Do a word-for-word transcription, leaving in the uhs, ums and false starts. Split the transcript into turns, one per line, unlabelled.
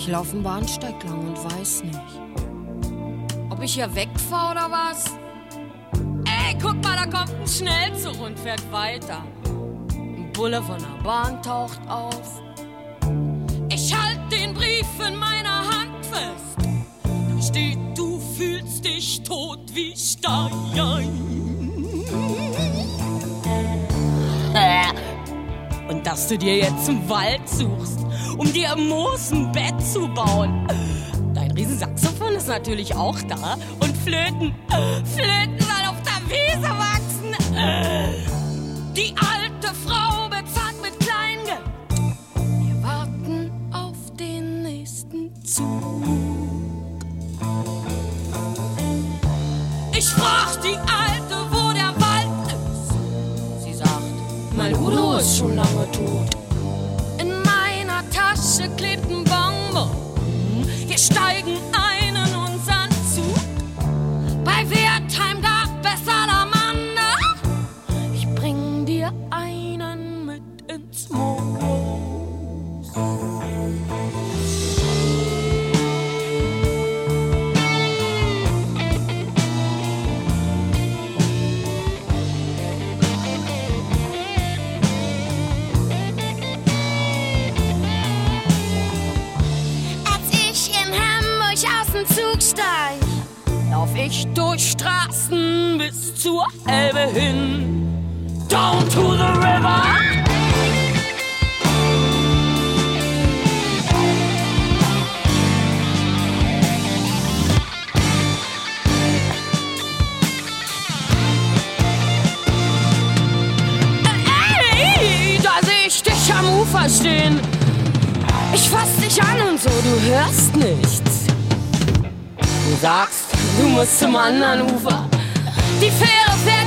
Ich lauf den Bahnsteig lang und weiß nicht, ob ich hier wegfahr oder was. Ey, guck mal, da kommt ein Schnellzug und fährt weiter. Ein Bulle von der Bahn taucht auf. Ich halt den Brief in meiner Hand fest. Da steht, du fühlst dich tot wie Stein. Und dass du dir jetzt einen Wald suchst, um dir im Moos ein Bett zu bauen. Dein Riesensaxophon ist natürlich auch da. Und Flöten, Flöten sollen auf der Wiese wachsen. Die alte Frau bezahlt mit Kleingeld. Wir warten auf den nächsten Zug. Ich frag die Alte, wo der Wald ist. Sie sagt, mein Udo ist schon lange tot. In meiner Tasche klebt ein Bonbon. Wir steigen ein in unseren Zug. Bei Wertheim gab es Salamander. Ich bring dir einen mit ins Moos. Zug steig, lauf ich durch Straßen bis zur Elbe hin. Down to the river. Ey, da seh ich dich am Ufer stehen. Ich fass dich an und so, du hörst nichts. Du sagst, du musst zum anderen Ufer. Die Fähre fährt